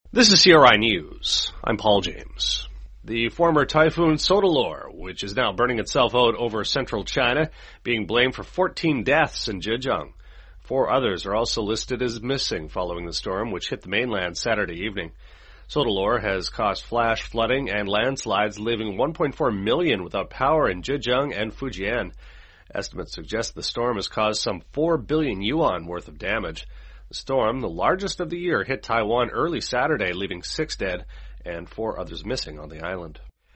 This is CRI News. I'm Paul James. The former typhoon Sodalor, which is now burning itself out over central China, being blamed for 14 deaths in Zhejiang. 4 others are also listed as missing following the storm, which hit the mainland Saturday evening. Sodalor has caused flash flooding and landslides, leaving 1.4 million without power in Zhejiang and Fujian. Estimates suggest the storm has caused some 4 billion yuan worth of damage. The storm, the largest of the year, hit Taiwan early Saturday, leaving 6 dead and 4 others missing on the island.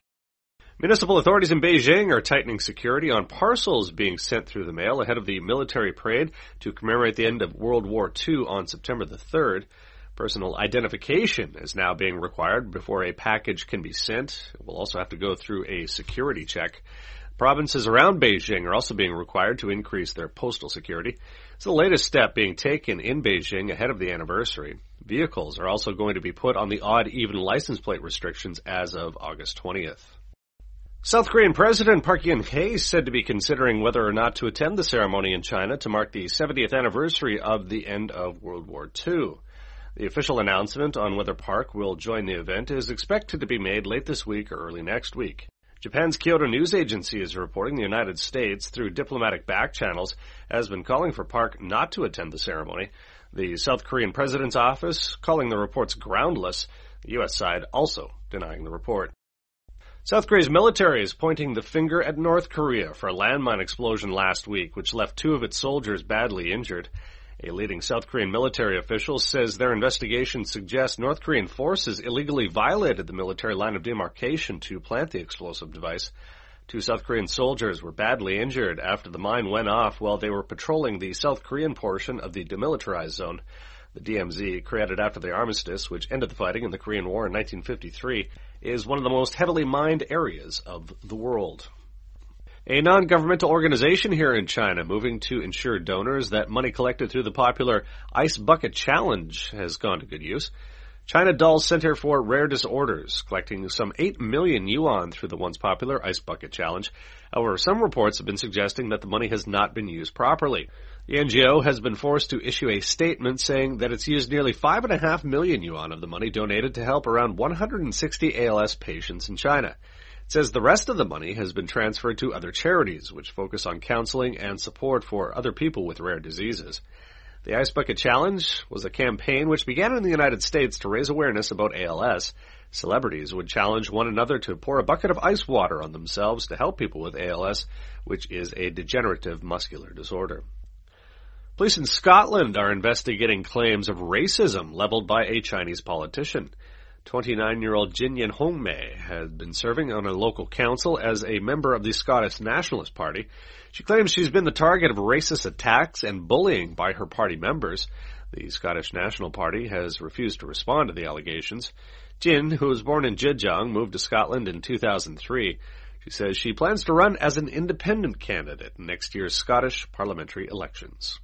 Municipal authorities in Beijing are tightening security on parcels being sent through the mail ahead of the military parade to commemorate the end of World War II on September the 3rd. Personal identification is now being required before a package can be sent. It will also have to go through a security check. Provinces around Beijing are also being required to increase their postal security. It's the latest step being taken in Beijing ahead of the anniversary. Vehicles are also going to be put on the odd-even license plate restrictions as of August 20th. South Korean President Park Geun-hye is said to be considering whether or not to attend the ceremony in China to mark the 70th anniversary of the end of World War II. The official announcement on whether Park will join the event is expected to be made late this week or early next week. Japan's Kyodo News Agency is reporting the United States, through diplomatic back channels, has been calling for Park not to attend the ceremony. The South Korean president's office calling the reports groundless, the U.S. side also denying the report. South Korea's military is pointing the finger at North Korea for a landmine explosion last week, which left 2 of its soldiers badly injured. A leading South Korean military official says their investigation suggests North Korean forces illegally violated the military line of demarcation to plant the explosive device. 2 South Korean soldiers were badly injured after the mine went off while they were patrolling the South Korean portion of the demilitarized zone. The DMZ, created after the armistice, which ended the fighting in the Korean War in 1953, is one of the most heavily mined areas of the world. A non-governmental organization here in China moving to ensure donors that money collected through the popular Ice Bucket Challenge has gone to good use. China Doll Center for Rare Disorders, collecting some 8 million yuan through the once popular Ice Bucket Challenge. However, some reports have been suggesting that the money has not been used properly. The NGO has been forced to issue a statement saying that it's used nearly 5.5 million yuan of the money donated to help around 160 ALS patients in China. It says the rest of the money has been transferred to other charities, which focus on counseling and support for other people with rare diseases. The Ice Bucket Challenge was a campaign which began in the United States to raise awareness about ALS. Celebrities would challenge one another to pour a bucket of ice water on themselves to help people with ALS, which is a degenerative muscular disorder. Police in Scotland are investigating claims of racism leveled by a Chinese politician. 29-year-old Jin Yen Hongmei had been serving on a local council as a member of the Scottish Nationalist Party. She claims she's been the target of racist attacks and bullying by her party members. The Scottish National Party has refused to respond to the allegations. Jin, who was born in Zhejiang, moved to Scotland in 2003. She says she plans to run as an independent candidate in next year's Scottish parliamentary elections.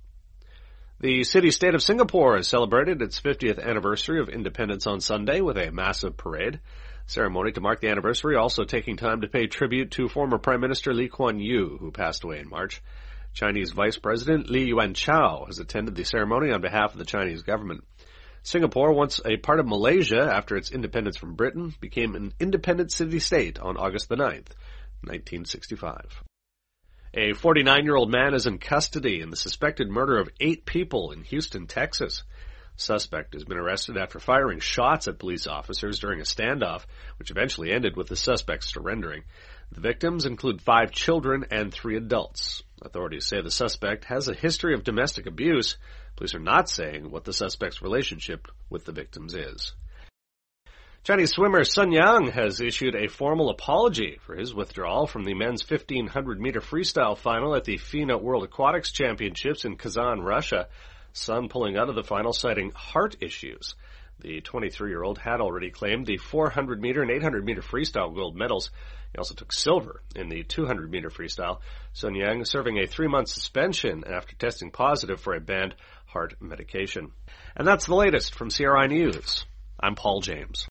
The city-state of Singapore has celebrated its 50th anniversary of independence on Sunday with a massive parade. Ceremony to mark the anniversary also taking time to pay tribute to former Prime Minister Lee Kuan Yew, who passed away in March. Chinese Vice President Li Yuanchao has attended the ceremony on behalf of the Chinese government. Singapore, once a part of Malaysia after its independence from Britain, became an independent city-state on August the 9th, 1965. A 49-year-old man is in custody in the suspected murder of 8 people in Houston, Texas. Suspect has been arrested after firing shots at police officers during a standoff, which eventually ended with the suspect surrendering. The victims include 5 children and 3 adults. Authorities say the suspect has a history of domestic abuse. Police are not saying what the suspect's relationship with the victims is. Chinese swimmer Sun Yang has issued a formal apology for his withdrawal from the men's 1,500-meter freestyle final at the FINA World Aquatics Championships in Kazan, Russia. Sun pulling out of the final citing heart issues. The 23-year-old had already claimed the 400-meter and 800-meter freestyle gold medals. He also took silver in the 200-meter freestyle. Sun Yang serving a 3-month suspension after testing positive for a banned heart medication. And that's the latest from CRI News. I'm Paul James.